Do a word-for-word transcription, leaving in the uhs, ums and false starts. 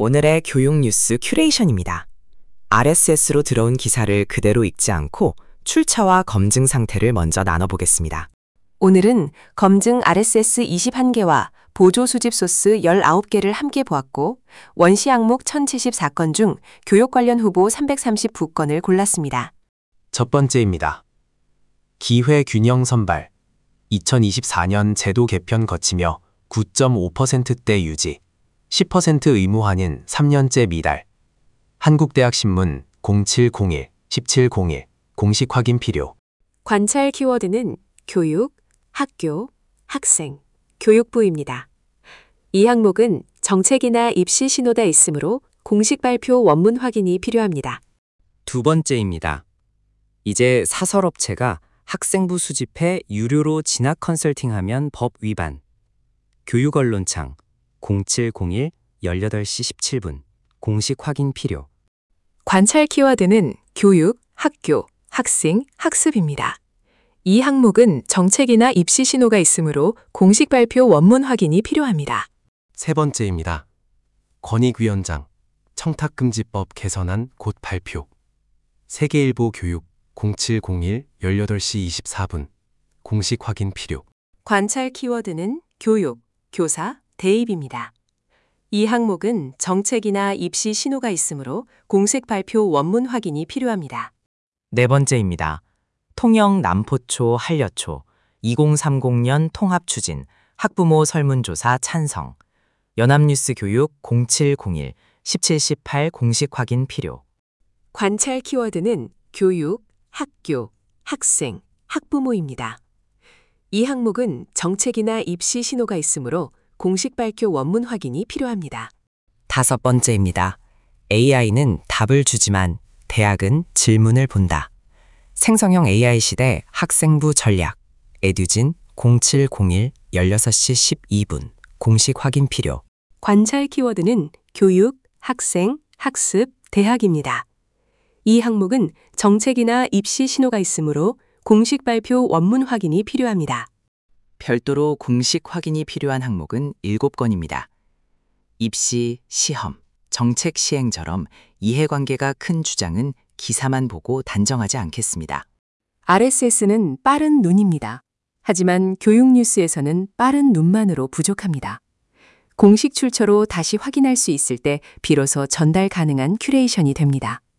오늘의 교육 뉴스 큐레이션입니다. 알에스에스로 들어온 기사를 그대로 읽지 않고 출처와 검증 상태를 먼저 나눠보겠습니다. 오늘은 검증 알에스에스 이십일 개와 보조 수집 소스 십구 개를 함께 보았고 원시 항목 천칠십사 건 중 교육 관련 후보 삼백삼십구 건을 골랐습니다. 첫 번째입니다. 기회 균형 선발. 이천이십사 년 제도 개편 거치며 구 점 오 퍼센트대 유지, 십 퍼센트 의무 환인 삼 년째 미달. 한국대학신문 공칠공일 십칠공일 공식 확인 필요. 관찰 키워드는 교육, 학교, 학생, 교육부입니다. 이 항목은 정책이나 입시 신호가 있으므로 공식 발표 원문 확인이 필요합니다. 두 번째입니다. 이제 사설업체가 학생부 수집해 유료로 진학 컨설팅하면 법 위반. 교육언론창 공칠공일 열여덟 시 십칠 분 공식 확인 필요. 관찰 키워드는 교육, 학교, 학생, 학습입니다. 이 항목은 정책이나 입시 신호가 있으므로 공식 발표 원문 확인이 필요합니다. 세 번째입니다. 권익위원장 청탁금지법 개선안 곧 발표. 세계일보 교육 공칠공일 열여덟 시 이십사 분 공식 확인 필요. 관찰 키워드는 교육, 교사, 대입입니다. 이 항목은 정책이나 입시 신호가 있으므로 공식 발표 원문 확인이 필요합니다. 네 번째입니다. 통영 남포초 한려초 이천삼십 년 통합 추진 학부모 설문조사 찬성. 연합뉴스 교육 공칠공일 십칠 십팔 공식 확인 필요. 관찰 키워드는 교육, 학교, 학생, 학부모입니다. 이 항목은 정책이나 입시 신호가 있으므로 공식 발표 원문 확인이 필요합니다. 다섯 번째입니다. 에이아이는 답을 주지만 대학은 질문을 본다. 생성형 에이아이 시대 학생부 전략. 에듀진 공칠공일 열여섯 시 십이 분 공식 확인 필요. 관찰 키워드는 교육, 학생, 학습, 대학입니다. 이 항목은 정책이나 입시 신호가 있으므로 공식 발표 원문 확인이 필요합니다. 별도로 공식 확인이 필요한 항목은 일곱 건입니다. 입시, 시험, 정책 시행처럼 이해관계가 큰 주장은 기사만 보고 단정하지 않겠습니다. 알에스에스는 빠른 눈입니다. 하지만 교육 뉴스에서는 빠른 눈만으로 부족합니다. 공식 출처로 다시 확인할 수 있을 때 비로소 전달 가능한 큐레이션이 됩니다.